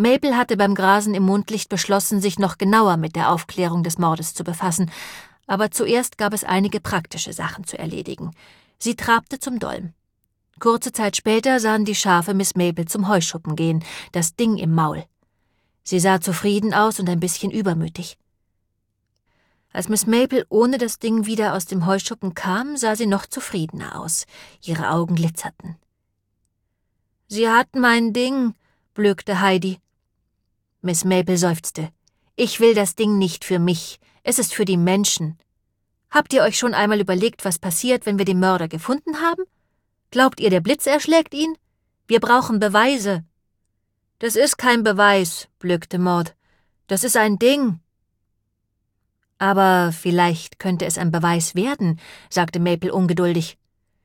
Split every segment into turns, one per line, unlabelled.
Mabel hatte beim Grasen im Mondlicht beschlossen, sich noch genauer mit der Aufklärung des Mordes zu befassen, aber zuerst gab es einige praktische Sachen zu erledigen. Sie trabte zum Dolm. Kurze Zeit später sahen die Schafe Miss Mabel zum Heuschuppen gehen, das Ding im Maul. Sie sah zufrieden aus und ein bisschen übermütig. Als Miss Mabel ohne das Ding wieder aus dem Heuschuppen kam, sah sie noch zufriedener aus. Ihre Augen glitzerten. »Sie hatten mein Ding«, blökte Heidi. Miss Mabel seufzte. »Ich will das Ding nicht für mich. Es ist für die Menschen. Habt ihr euch schon einmal überlegt, was passiert, wenn wir den Mörder gefunden haben? Glaubt ihr, der Blitz erschlägt ihn? Wir brauchen Beweise.« »Das ist kein Beweis«, blökte Maud. »Das ist ein Ding.« »Aber vielleicht könnte es ein Beweis werden«, sagte Mabel ungeduldig.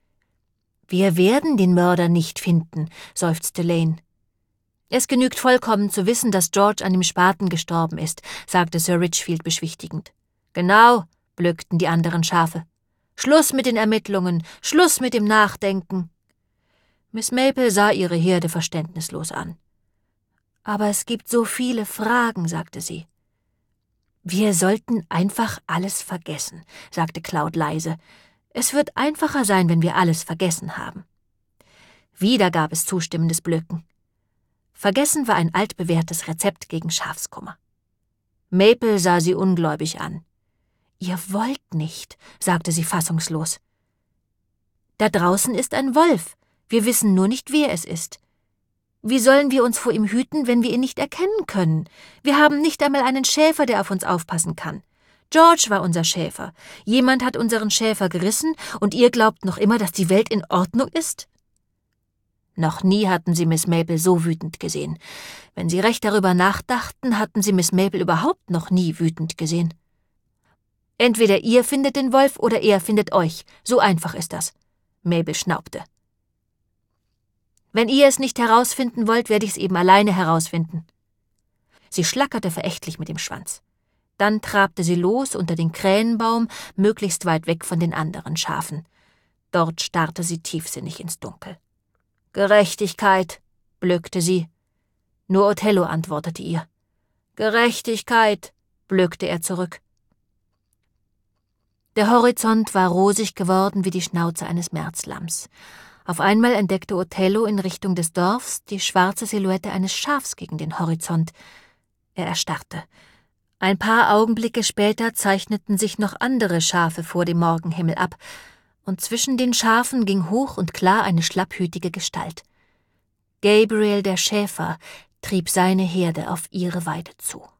»Wir werden den Mörder nicht finden«, seufzte Lane. »Es genügt vollkommen zu wissen, dass George an dem Spaten gestorben ist«, sagte Sir Richfield beschwichtigend. »Genau«, blökten die anderen Schafe. »Schluss mit den Ermittlungen, Schluss mit dem Nachdenken.« Miss Mabel sah ihre Herde verständnislos an. »Aber es gibt so viele Fragen«, sagte sie. »Wir sollten einfach alles vergessen«, sagte Cloud leise. »Es wird einfacher sein, wenn wir alles vergessen haben.« Wieder gab es zustimmendes Blöken. Vergessen war ein altbewährtes Rezept gegen Schafskummer. Mabel sah sie ungläubig an. »Ihr wollt nicht«, sagte sie fassungslos. »Da draußen ist ein Wolf. Wir wissen nur nicht, wer es ist. Wie sollen wir uns vor ihm hüten, wenn wir ihn nicht erkennen können? Wir haben nicht einmal einen Schäfer, der auf uns aufpassen kann. George war unser Schäfer. Jemand hat unseren Schäfer gerissen, und ihr glaubt noch immer, dass die Welt in Ordnung ist?« Noch nie hatten sie Miss Mabel so wütend gesehen. Wenn sie recht darüber nachdachten, hatten sie Miss Mabel überhaupt noch nie wütend gesehen. »Entweder ihr findet den Wolf oder er findet euch. So einfach ist das.« Mabel schnaubte. »Wenn ihr es nicht herausfinden wollt, werde ich es eben alleine herausfinden.« Sie schlackerte verächtlich mit dem Schwanz. Dann trabte sie los unter den Krähenbaum, möglichst weit weg von den anderen Schafen. Dort starrte sie tiefsinnig ins Dunkel. »Gerechtigkeit«, blökte sie. Nur Othello antwortete ihr. »Gerechtigkeit«, blökte er zurück. Der Horizont war rosig geworden wie die Schnauze eines Märzlamms. Auf einmal entdeckte Othello in Richtung des Dorfs die schwarze Silhouette eines Schafs gegen den Horizont. Er erstarrte. Ein paar Augenblicke später zeichneten sich noch andere Schafe vor dem Morgenhimmel ab, und zwischen den Schafen ging hoch und klar eine schlapphütige Gestalt. Gabriel der Schäfer trieb seine Herde auf ihre Weide zu.